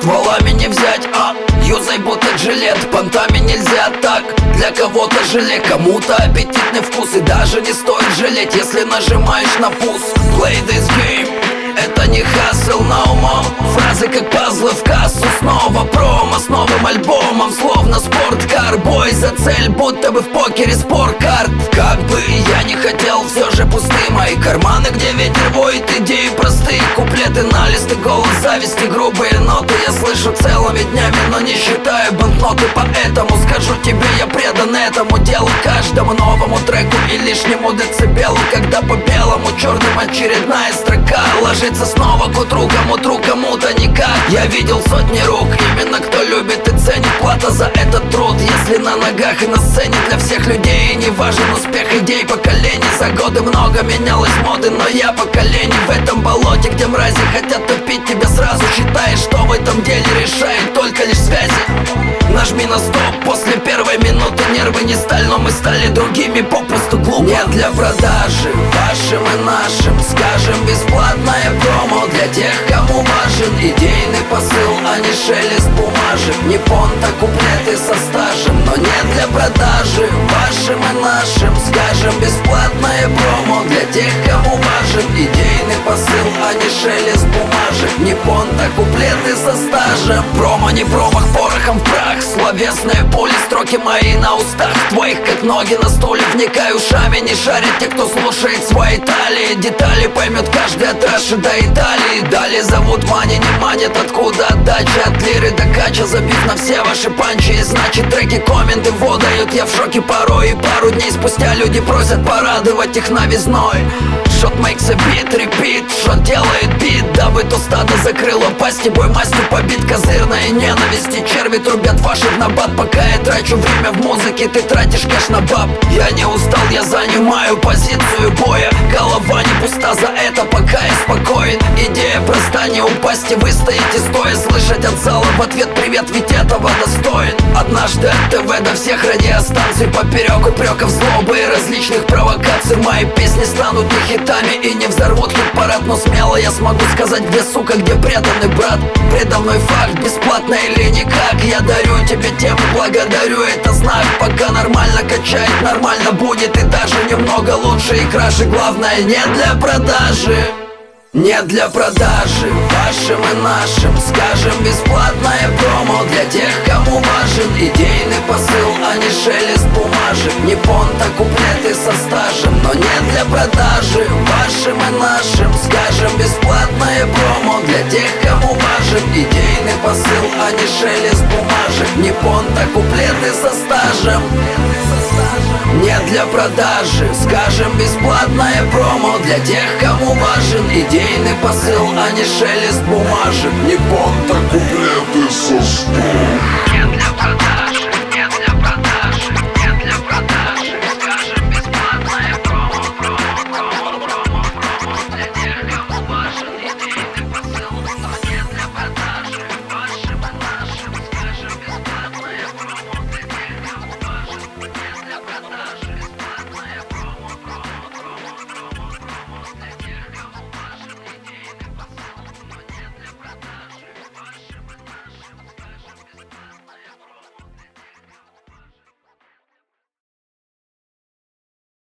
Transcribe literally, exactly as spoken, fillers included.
стволами не взять, а юзай будто жилет. Понтами нельзя так, для кого-то желе, кому-то аппетитный вкус. И даже не стоит жалеть, если нажимаешь на пуск. Play this game, это не хасл на умом. Фразы как пазлы в кассу. Снова промо с новым альбомом, словно спорткар. Бой за цель, будто бы в покере спорткарт. Как бы я не хотел, все же пусты мои карманы, где ветер воет, идеи простые. Куплеты на листы, голос зависти, грубые ноты я слышу целыми днями, но не считаю банкноты. Поэтому скажу тебе, я предан этому делу, каждому новому треку и лишнему децибелу. Когда по белому черным очередная строка ложится снова к утру, кому тру, кому-то никак. Я видел сотни рук, именно кто любит и ценит. Плата за этот труд, если на ногах и на сцене для всех людей. Не важен успех идей поколений. За годы много менялось моды, но я поколение в этом болоте, где мрази хотят топить тебя сразу. Считаешь, что в этом деле решает только лишь связи. Нажми на стоп после первой минуты. Нервы не сталь, но мы стали другими, попросту глупо. Нет для продажи, вашим и нашим, скажем, бесплатное промо для тех, кому важен идейный посыл, а не шелест бумажек. Не понта, куплеты со стажем, но нет для продажи, вашим и нашим, скажем, бесплатное промо для тех, кому важен идейный посыл, а не шелест бумажек. Не понта, куплеты со стажем. Промо не промах, порохом в прах. Словесные пули, строки мои на устах твоих, как ноги на стуле. Вникай ушами, не шарят те, кто слушает свои талии. Детали поймет каждый от Раши до Италии. Далее зовут мани, не манит, откуда отдача. От лиры до кача, забив на все ваши панчи. И значит треки, комменты выдают, я в шоке порой. И пару дней спустя люди просят порадовать их новизной. Shot makes a beat, repeat, шот делает бит, дабы то стадо закрыло пасти. Бой мастер побит, козырная ненависть и черви трубят ваши в набат. Пока я трачу время в музыке, ты тратишь кэш на баб. Я не устал, я занимаю позицию боя. Голова не пуста, за это пока я спокоен. Идея проста, не упасть и выстоять и стоя. Слышать от зала в ответ привет, ведь этого достоин. Однажды от ТВ до всех радиостанций, поперек упреков, злобы и различных провокаций. Мои песни станут не хитами и не взорвут хит-парад, но смело я смогу сказать, где сука, где преданный брат. Предо мной факт, бесплатно или никак. Я дарю тебе тему, благодарю, это знак. Пока нормально качает, нормально будет и даже немного лучше и краше. Главное, не для продажи. Нет для продажи, вашим и нашим, скажем, бесплатное промо для тех, кому важен идейный посыл, а не шелест бумажек. Не понта, куплеты со стажем, но нет для продажи, вашим и нашим, скажем, бесплатное промо для тех, кому важен идейный посыл, а не шелест бумажек. Не понта, куплеты со стажем. Нет для продажи, скажем, бесплатное промо для тех, кому важен идейный посыл, а не шелест бумажек. Не понта, куплеты со стажем.